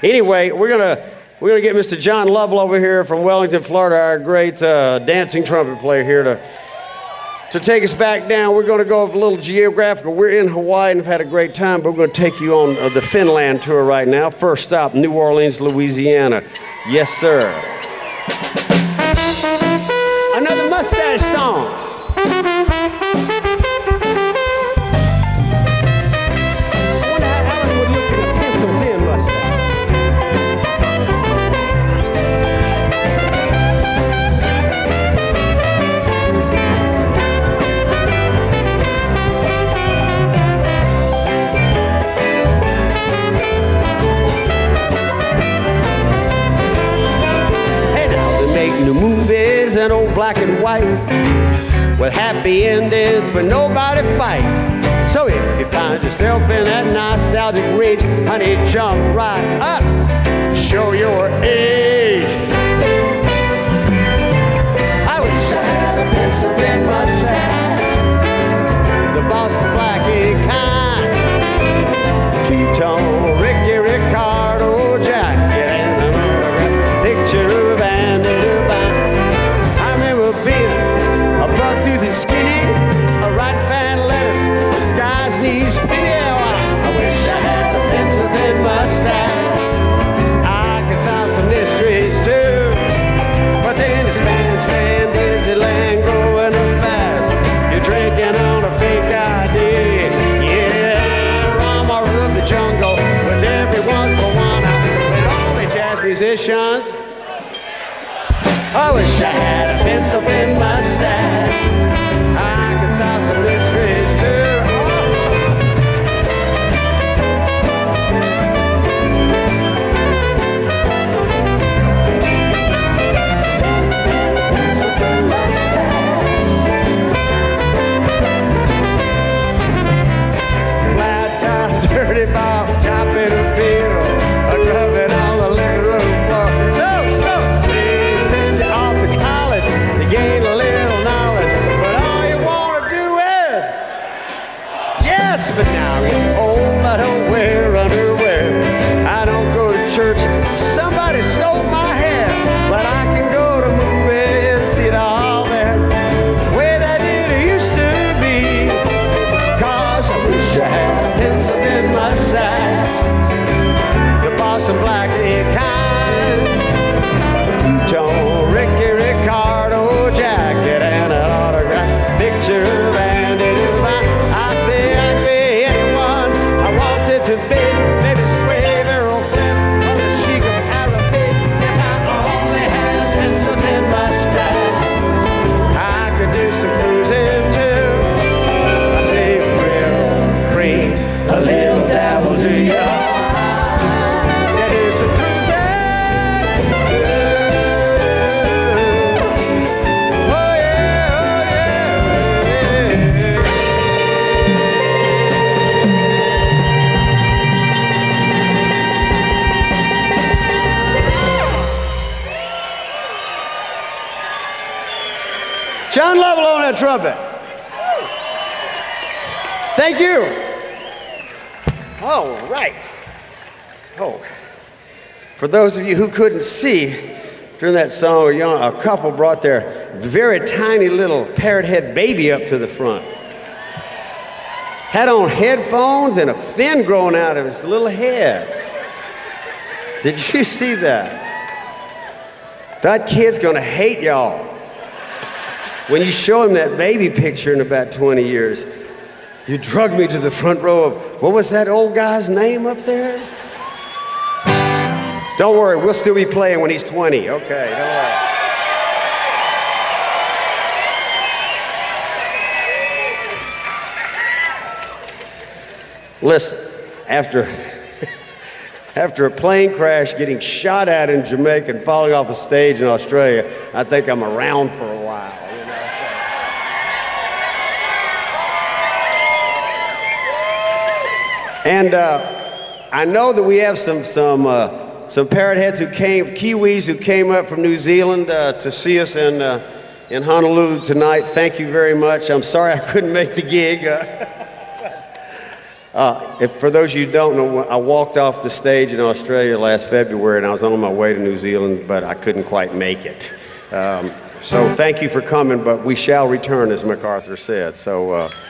Anyway, we're gonna get Mr. John Lovell over here from Wellington, Florida, our great dancing trumpet player here to take us back down. We're going to go a little geographical. We're in Hawaii and have had a great time, but we're going to take you on the Finland tour right now. First stop, New Orleans, Louisiana. Yes, sir. Another mustache song. I wonder how Alan would look at a pencil-thin mustache. New movies and old black and white with happy endings but nobody fights. So if you find yourself in that nostalgic rage, honey, jump right up, show your age. I wish I had a pencil in my sack, the Boston Blackie kind, two-tone Ricky Ricardo jacket and a picture of Andy. Skinny, a right fan letters, disguised knees, I wish I had a pencil-thin mustache. I could solve some mysteries too, but then it's bandstand, Disneyland, growing up fast. You're drinking on a fake ID. Yeah, Rama of the jungle was everyone's Moana, but only jazz musicians. I wish I had a pencil-thin mustache. I could solve some mysteries too. Flat top, dirty ball, top in the field, a grubbing on the living room floor. So, they send you off to college to gain a little knowledge. But now I'm old, I don't wear underwear. I don't go to church. Somebody stole my hair, but I can go to movies and see it all there, the way that it used to be. Cause I wish I had a pencil-thin mustache, the Boston Blackie kind, two-tone Ricky Ricardo jacket and an autographed picture of Andy Duvine. I say I to be, maybe Swave, Errol Flynn, or the Sheik of Arabic. If I only had a pencil-thin mustache, I could do some cruising too. I say real cream, a little dabble to your heart. Yeah, do some cruising. Oh yeah, oh yeah. John Lovell on that trumpet. Thank you. All right. Oh, for those of you who couldn't see during that song, a couple brought their very tiny little parrot head baby up to the front. Had on headphones and a fin growing out of his little head. Did you see that? That kid's gonna hate y'all. When you show him that baby picture in about 20 years, you drug me to the front row of, what was that old guy's name up there? Don't worry, we'll still be playing when he's 20. Okay, don't worry. Listen, after a plane crash, getting shot at in Jamaica and falling off a stage in Australia, I think I'm around for a while. And I know that we have some parrot heads Kiwis who came up from New Zealand to see us in Honolulu tonight. Thank you very much. I'm sorry I couldn't make the gig. For those of you who don't know, I walked off the stage in Australia last February, and I was on my way to New Zealand, but I couldn't quite make it. So thank you for coming, but we shall return, as MacArthur said. So.